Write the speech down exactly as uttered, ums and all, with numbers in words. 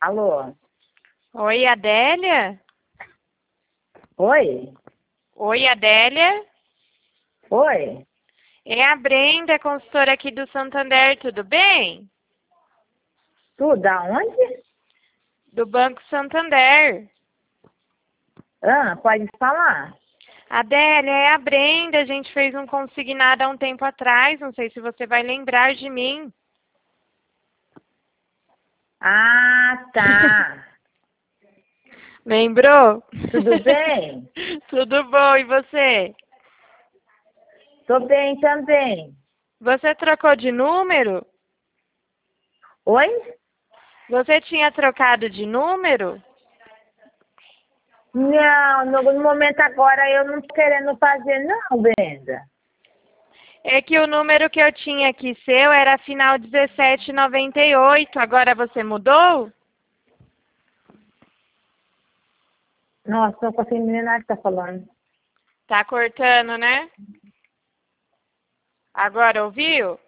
Alô? Oi, Adélia? Oi? Oi, Adélia? Oi? É a Brenda, consultora aqui do Santander, tudo bem? Tu, da onde? Do Banco Santander. Ah, pode falar? Adélia, é a Brenda, a gente fez um consignado há um tempo atrás, não sei se você vai lembrar de mim. Ah, tá. Lembrou? Tudo bem? Tudo bom, e você? Tô bem também. Você trocou de número? Oi? Você tinha trocado de número? Não, no, no momento agora eu não tô querendo fazer não, Brenda. É que o número que eu tinha aqui seu era final dezessete noventa e oito. Agora você mudou? Nossa, não consigo entender nada que tá falando. Tá cortando, né? Agora ouviu?